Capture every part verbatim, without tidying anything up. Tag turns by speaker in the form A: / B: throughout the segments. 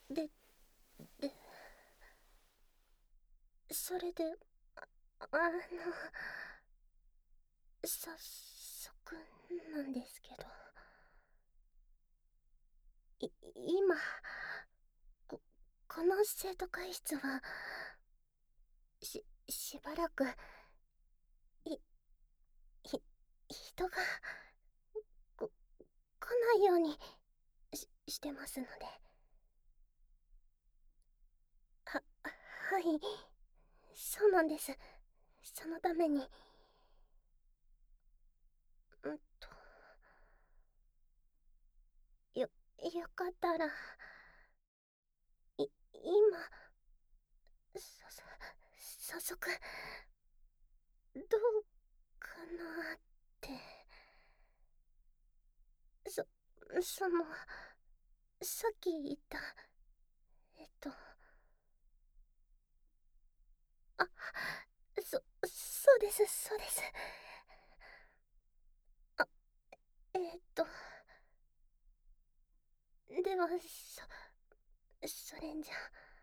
A: で、で、それで、あ、あの、早速なんですけど、い、今、こ、この生徒会室は、し、しばらく、い、ひ、人が、こ、来ないようにし、してますので。は、はい、そうなんです。そのために、うんと、よ、よかったら、い、今、さ、さ、早速、どうかなって。そ、その、さっき言った、えっと、あ、そ、そうです、そうです。あ、えーっと、では、そ、それんじゃ、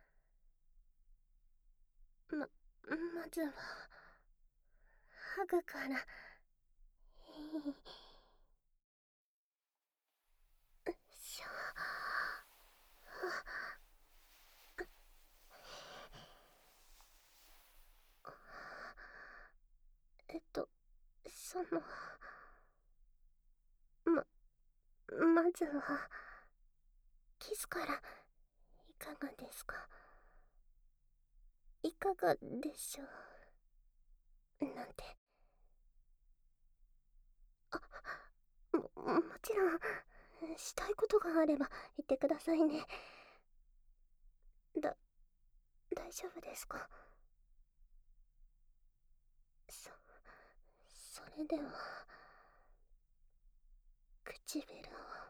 A: ま、まずは、ハグから、いいしょ。えっと、その、ま、まずは、キスから、いかがですか？いかがでしょうなんて。あ、も、もちろん、したいことがあれば言ってくださいね。だ、大丈夫ですか？そ、それでは、唇を、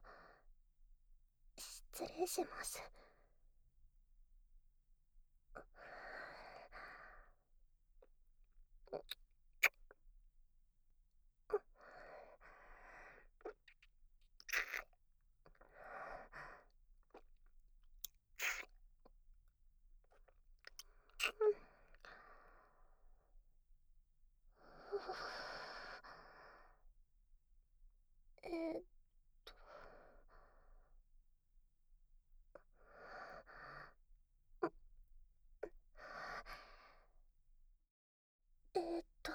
A: 失礼します。えーっと、えーっと、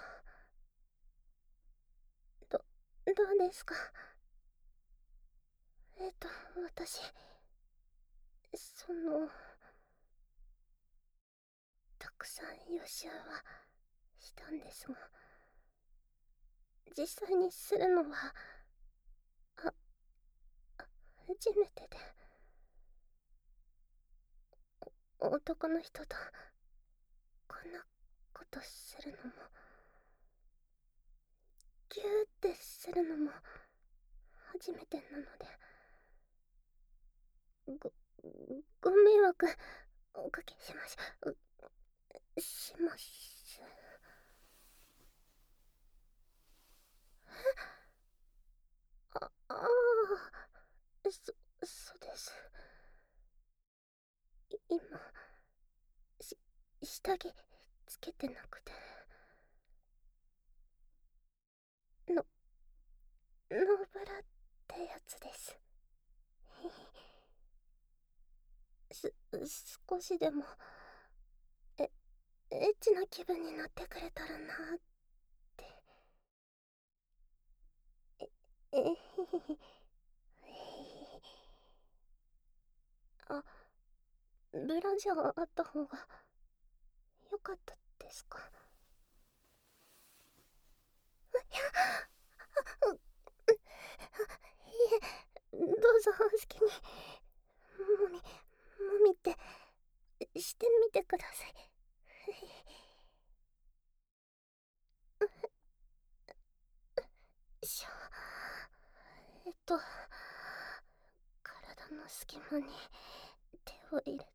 A: ど、どうですか？えーっと、私、その、たくさん予習はしたんですが、実際にするのは、あ、初めてで、男の人と、こんなことするのも、ギューってするのも、初めてなので、ご、ご迷惑おかけしまし、します。あ、ああ、そ、そうです。い今、し、下着つけてなくて、の、ノーブラってやつです。す、少しでも、え、エッチな気分になってくれたらなって。え、えへへあ、ブラジャーあった方がよかったですか？いや、う、いえ、どうぞお好きに。もみ、もみってしてみてください。しょ、えっと、体の隙間に手を入れて。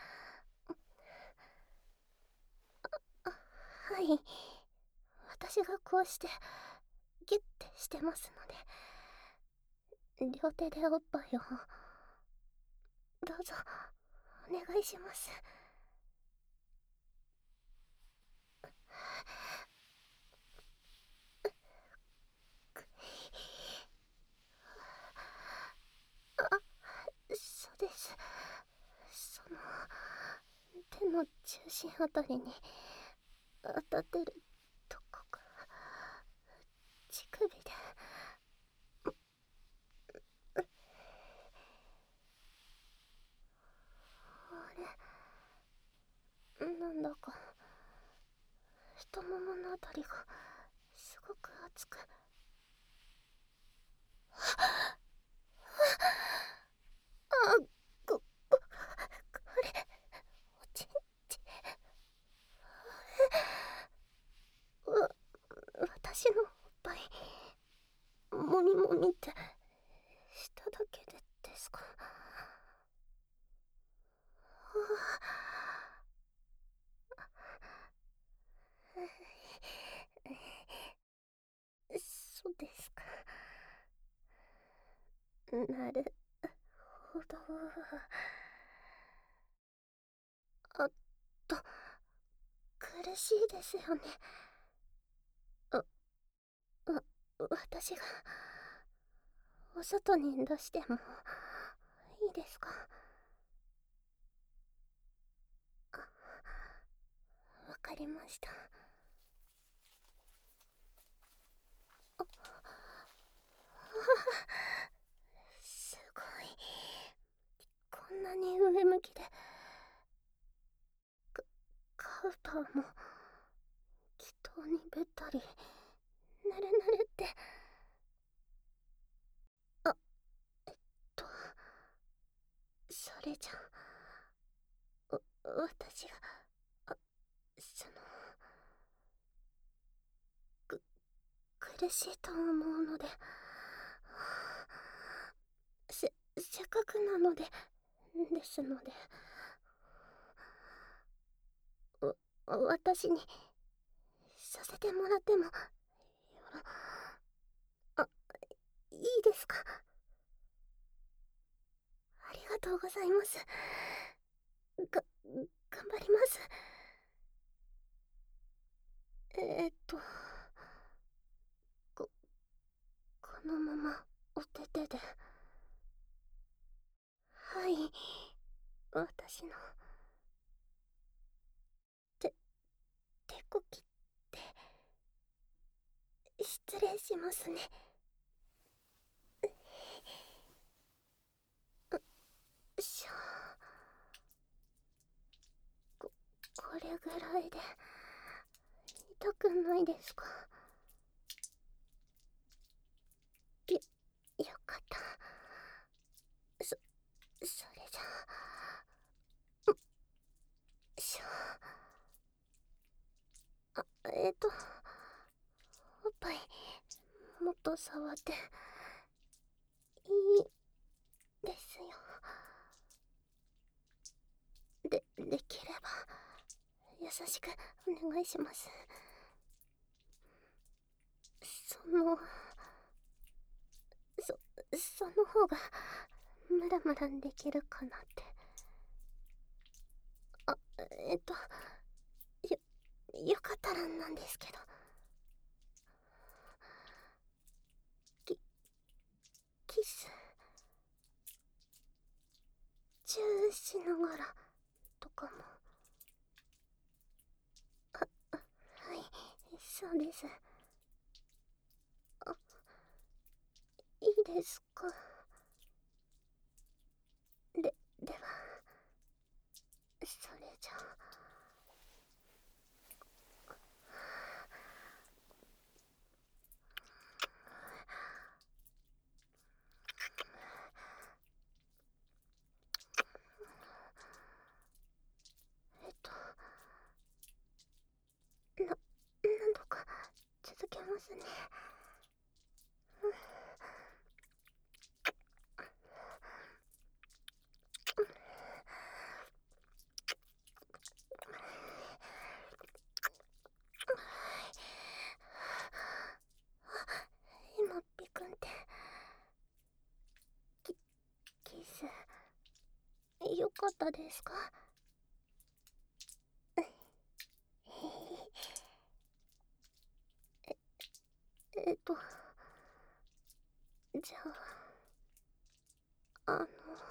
A: あ、はい。私がこうしてギュッてしてますので、両手でおっぱいをどうぞお願いします。あ、そうです。その手の中心あたりに当たってるとこが乳首で。あれ、なんだか太もものあたりがすごく熱く。あ、こ、こ、これ、おちんち。わ、私のおっぱい、もみもみってしただけでですか？そうですか。なるほど。あっと、苦しいですよね。あ、わ、私がお外に出してもいいですか？あ、わかりました。あ、すごい。こんなに上向きで。か、カウパーも祈祷にべったり。なるなるって。あ、えっと、それじゃ、わ、私が、あ、その、く、苦しいと思うので、せ、せっかくなので、ですので、わ、私に、させてもらっても、よろ、あ、いいですか？ありがとうございます。が、頑張ります。えーっと、こ、このまま、お手手で。はい、私の、手、手こきって、失礼しますね。うしょ。こ、これぐらいで、痛くないですか？よ、よかった。そ、それじゃあ、よいしょ。あ、えっと、おっぱい、もっと触って、いいですよ。で、できれば、優しくお願いします。その、そ、その方が、ムラムラできるかなって。あ、えっと、よ、よかったらなんですけど。キ、キス、チューしながら、とかも。あ、あ、はい、そうです。あ、いいですか？で、では、それじゃあ。えっと、な、何度か続けますね。今ピクンって、キ、キス、いよかったですか？え、えっと、じゃあ、あの、も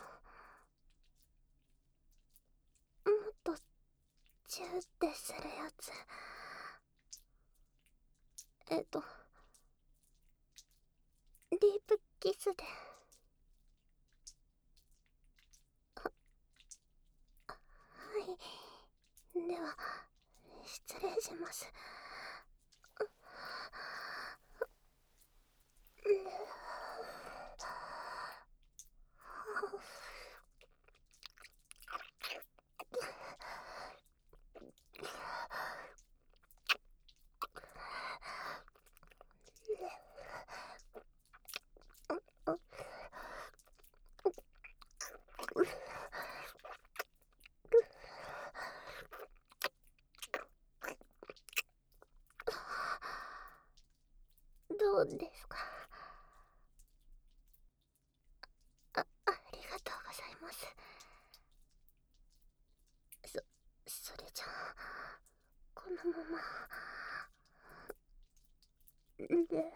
A: っとチューってするやつ。えっと、ディープキスで。は、はい。では、失礼します。どうですか？あ、ありがとうございます。そ、それじゃあ、このまま。で、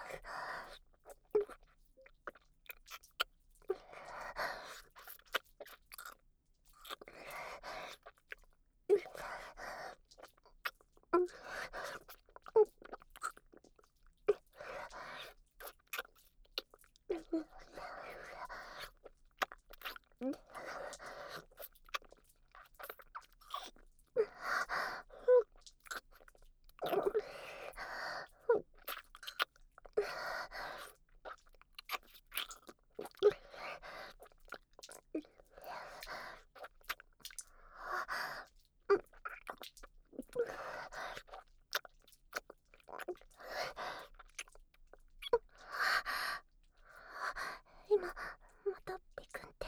A: 今、またピクンって。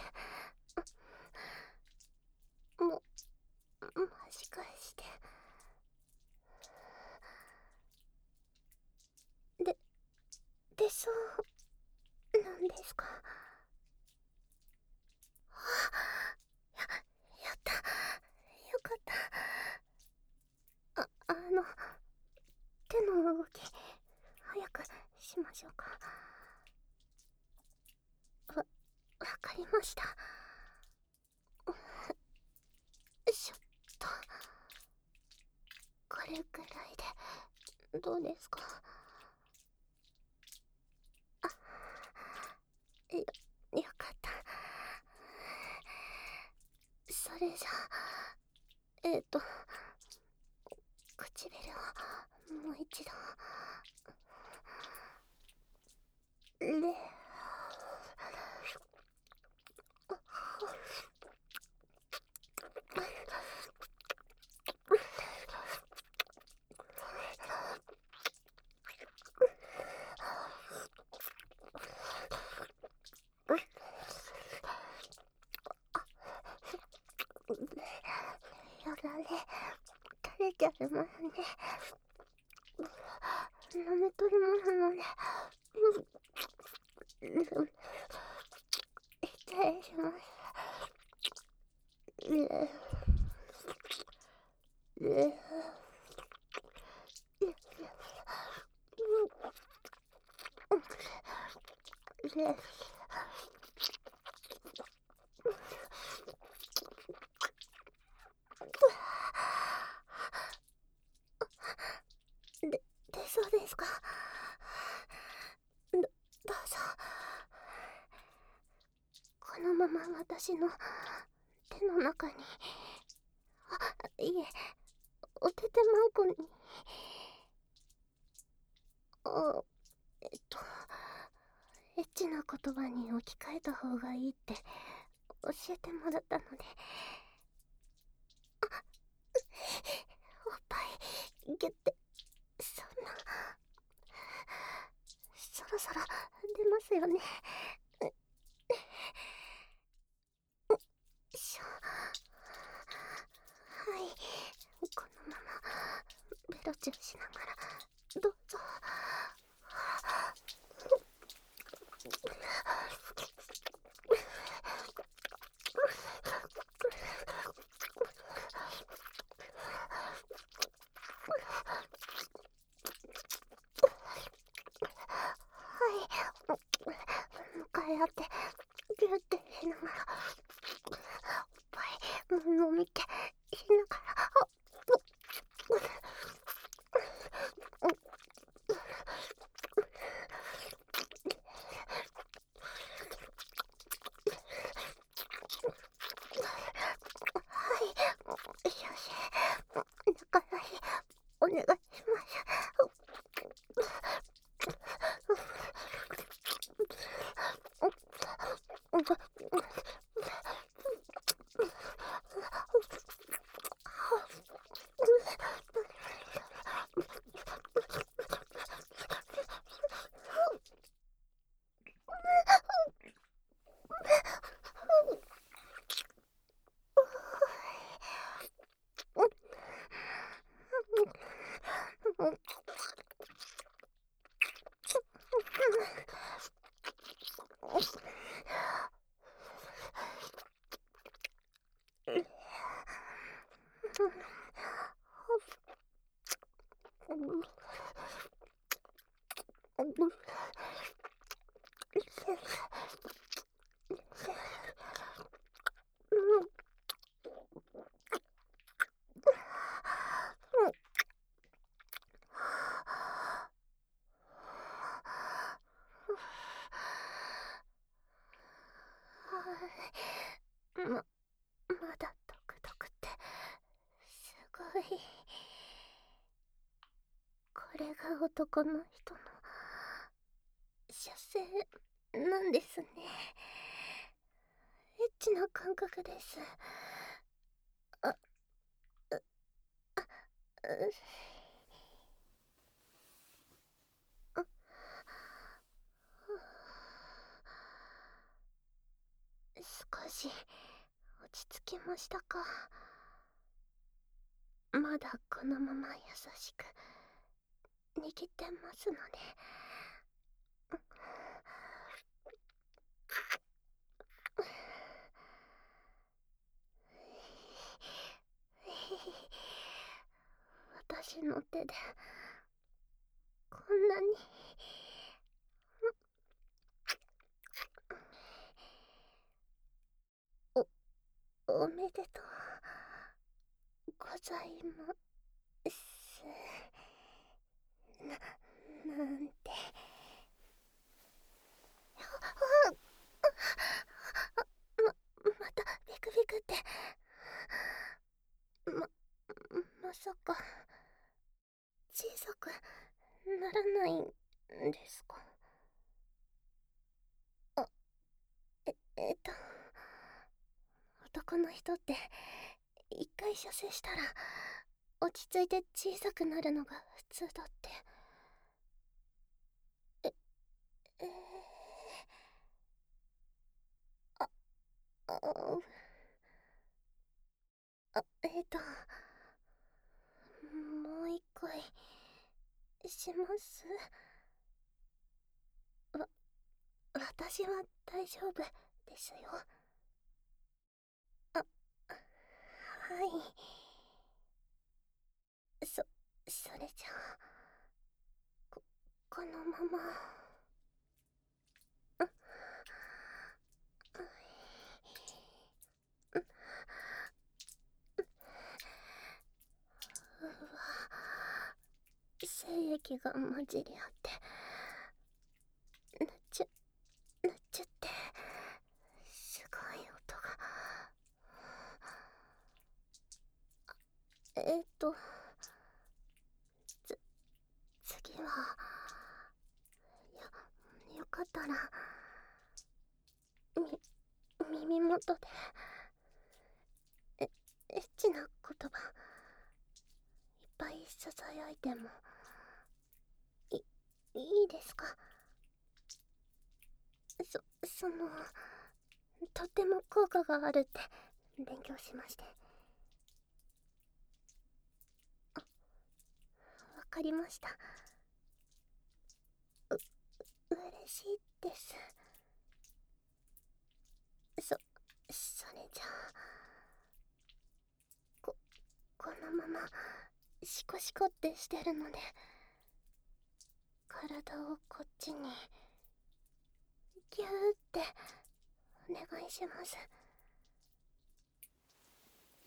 A: もう、マジ返して。で、出そうなんですか？や、やった。よかった。あ、あの、手の動き、早くしましょうか。わ、わかりました。ちょっと、これくらいで、どうですか？あ、よ、よかった。それじゃあ、えっと、唇をもう一度。で、よだれ垂れちゃいますね。舐めとりますので、失礼します。で、出そうですか？ど、どうぞ。このまま私の手の中に。あ、いえ、おててまんこに。あ、えっと、エッチな言葉に置き換えた方がいいって教えてもらったので。あ、おっぱいギュッて。そんな、そろそろ出ますよね。しょ、はい、このままベロチューしながらどうぞ。 飲み気しながら、あはい、先生、中指お願いします。ま、まだドクドクってすごい。これが男の人の射精なんですね。エッチな感覚です。あ、う、あ、う、あ、少し落ち着きましたか。まだこのまま優しく握ってますので。私の手でこんなにお、おめでとうございますな、なんて。ま、またビクビクって。ま、まさか小さくならないんですか？あ、え、えっと男の人って一回射精したら落ち着いて小さくなるのが普通だって。え、えー、あ、あ、あ、えっともう一回します。わ、私は大丈夫ですよ。あ、はい。そ、それじゃあ、こ、このまま。あ、うわ、精液が混じり合ってぬっちゃぬっちゃって、すごい音が。えっとつ次はよよかったらみ耳元でえエッチな言葉いっぱいささやいてもいいいですか？そそのとっても効果があるって勉強しまして。あ、わかりました。う嬉しいです。そそれじゃあここのままシコシコってしてるので体をこっちにギューってお願いします。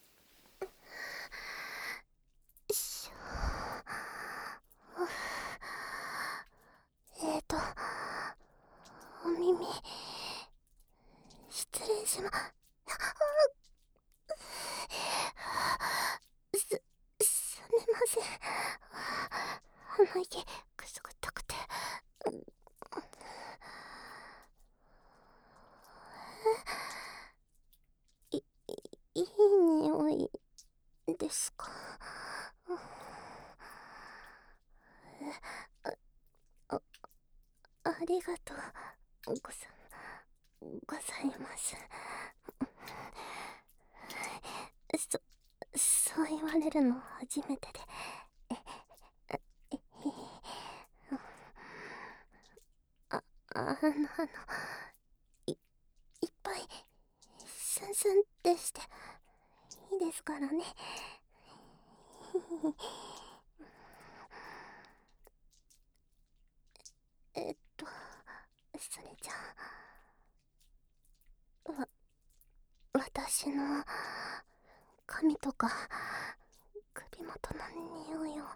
A: ないでくすぐったくて。い、いい匂いですか？あ、ありがとうござ、ございます。そ、そう言われるの初めてで。あ、あの、あの、い、いっぱい、スンスンってして、いいですからね。えっと、それじゃあ、わ、私の髪とか首元の匂いを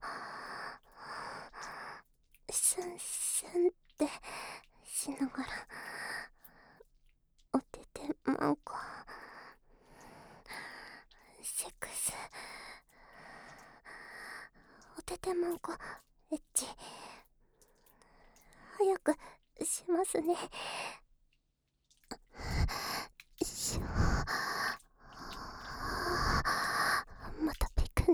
A: スンスンってしながら、おててまんこセックス、おててまんこエッチ早くしますね。しょ、またピクンって、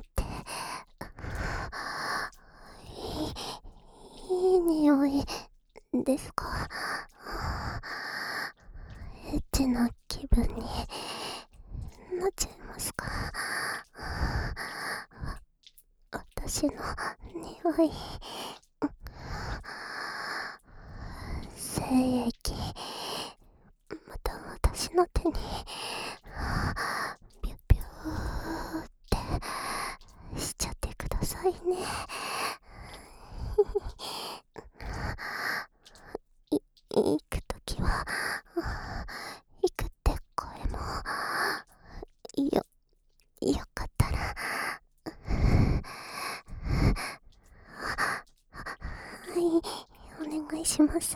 A: いい、いい匂いですか？エッチな気分になっちゃいますか？私の匂い、精液、また私の手にビュッビューってしちゃってくださいね。い、行くときは行くって声もよ、よかったら、はい、お願いします。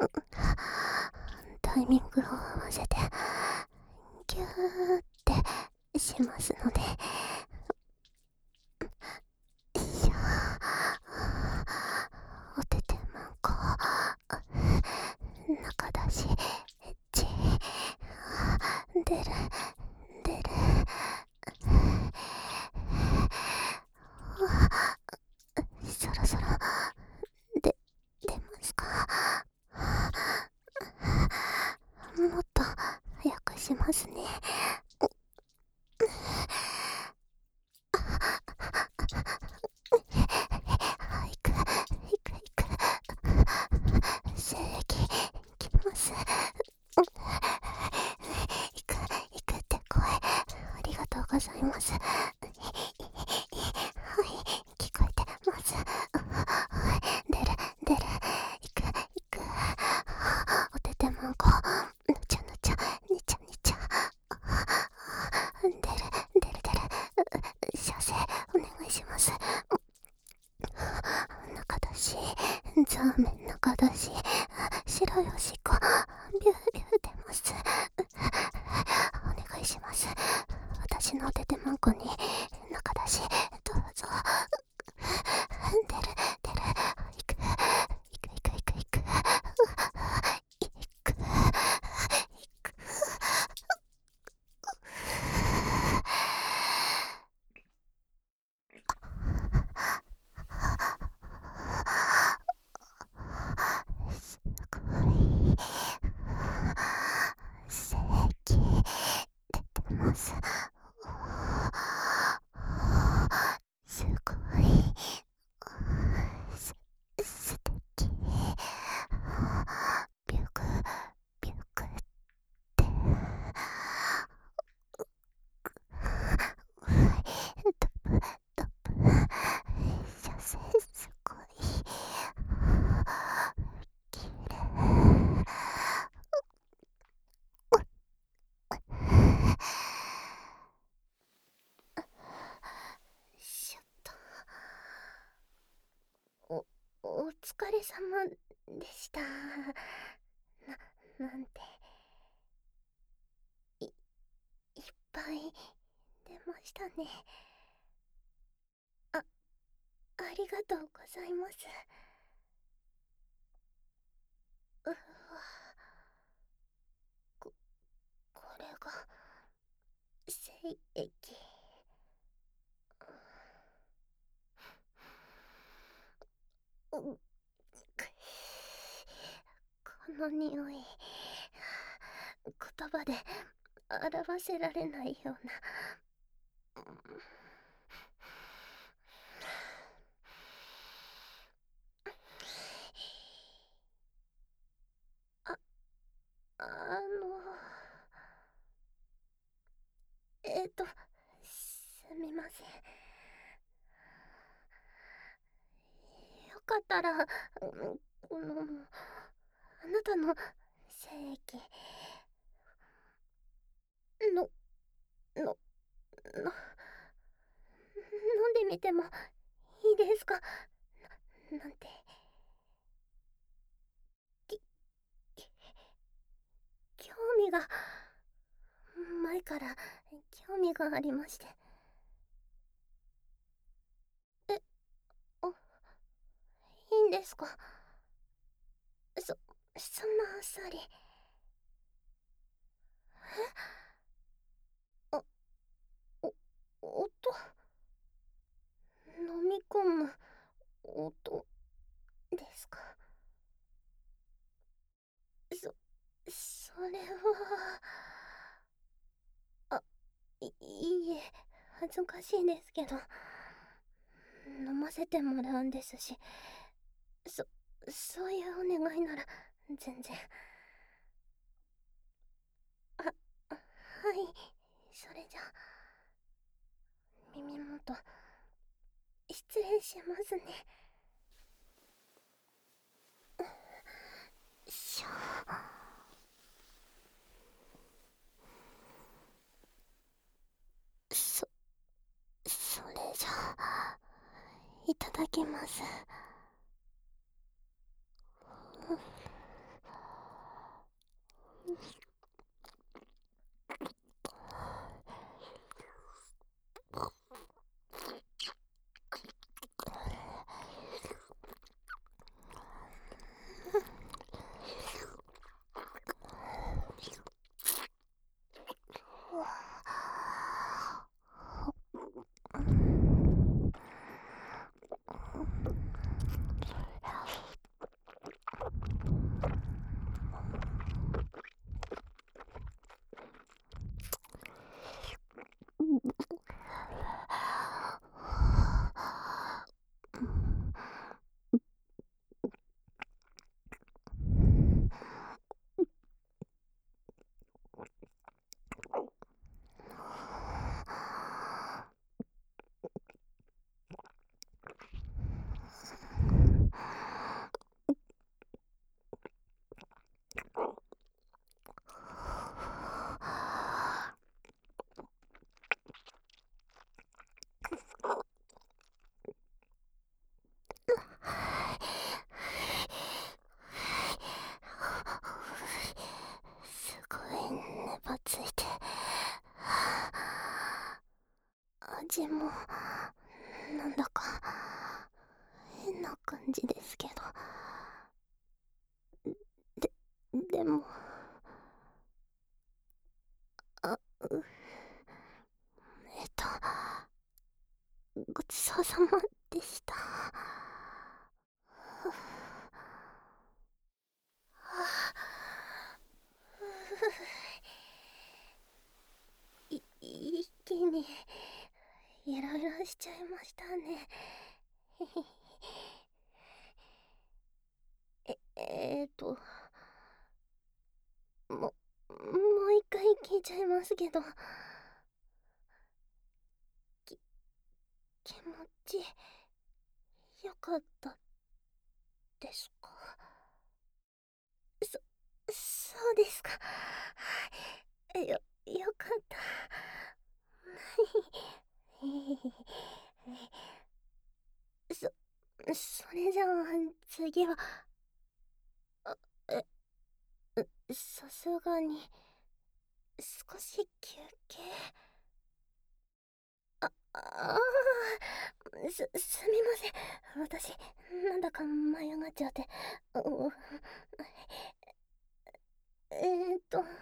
A: タイミングを合わせてギューってしますので。よいしょ。おててまんこ中だしエッチ出る出る。そろそろで出ますか？もっと早くしますね。いくいくいく、精液きます。いくいくって声ありがとうございます。はい、聞こえてます。出る出る、いくいく、おててまんこぬちゃぬちゃにちゃにちゃ、出る出る出る、射精お願いします。中だし、ザーメン中だし、白いおしっこビュービュー出ます。お願いします。私のおててまんこに中だしどうぞ。出る出る、いくいくいくいくいくいくいく。すごい精液出てます。すごいす、素敵。ビュクビュクってトップトップ、射精すごい綺麗。しょっと、お、お疲れ様でした。な、なんて、い、いっぱい出ましたね。あ、 ありがとうございます。うわ、こ、これが、精液。うん、この匂い、言葉で表せられないような。あ、あの、えっと、すみません。よかったら、うんこの、あなたの精液、の、の、の、飲んでみてもいいですか？な、なんて。き、き、興味が、前から興味がありまして。え、あ、いいんですか？そ、そんなあっさり。え？あ、お、音、飲み込む音ですか？そ、それは、あ、い、いいえ、恥ずかしいですけど、飲ませてもらうんですし、そ、そういうお願いなら、全然。あ、はい、それじゃ、耳元、失礼しますね。しょ。そ、それじゃあ、いただきます。すごい粘ついて、味もなんだか変な感じですけど、で、でも、あ、う、えっと、ごちそうさまでした。い、一気にいろいろしちゃいましたね。え、えーと、も、もう一回聞いちゃいますけど、き、気持ちよかったですか？そ、そうですか。よ、よかった。そ、それじゃあ、次は、あ、え、さすがに、少し休憩。あ、ああ、 す、すみません。私、なんだか舞い上がっちゃって。うえーっと、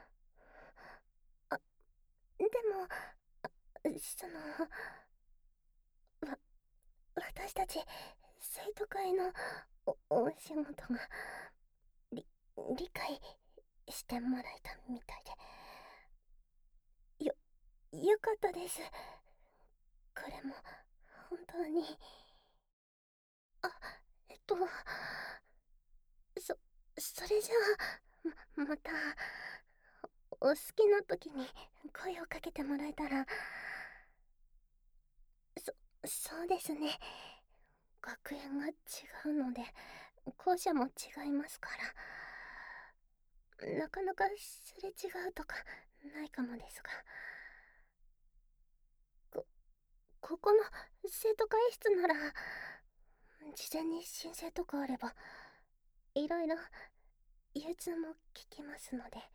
A: あ、でも、その、わ、私たち、生徒会のお、お仕事が、り、理解してもらえたみたいで。よ、よかったです。これも、本当に。あ、えっと、そ、それじゃあ、ま、また、お好きな時に声をかけてもらえたら。そ、そうですね。学園が違うので、校舎も違いますから。なかなかすれ違うとかないかもですが。こ、ここの生徒会室なら、事前に申請とかあれば、いろいろ融通も聞きますので。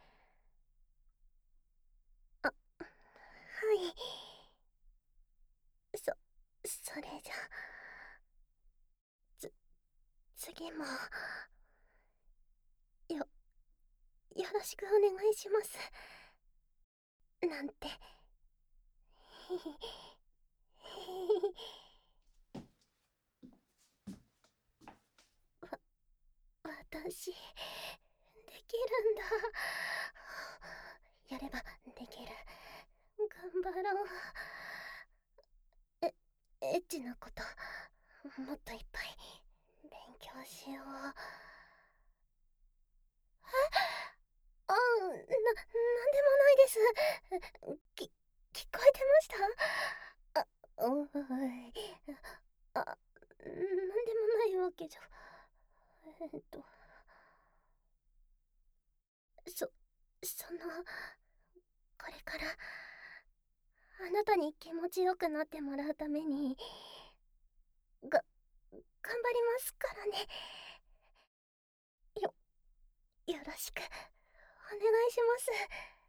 A: あ、はい。そ、それじゃ。つ、次も、よ、よろしくお願いします。なんて。ひひ、ひひ、わ、私、できるんだ。やればできる。頑張ろう。え、エッチなこと、もっといっぱい勉強しよう。あ、な、なんでもないです。き、聞こえてました？あ、おい。あ、なんでもないわけじゃ。えっと、そ、その、これから、あなたに気持ちよくなってもらうために、が、頑張りますからね。よ、よろしく、お願いします。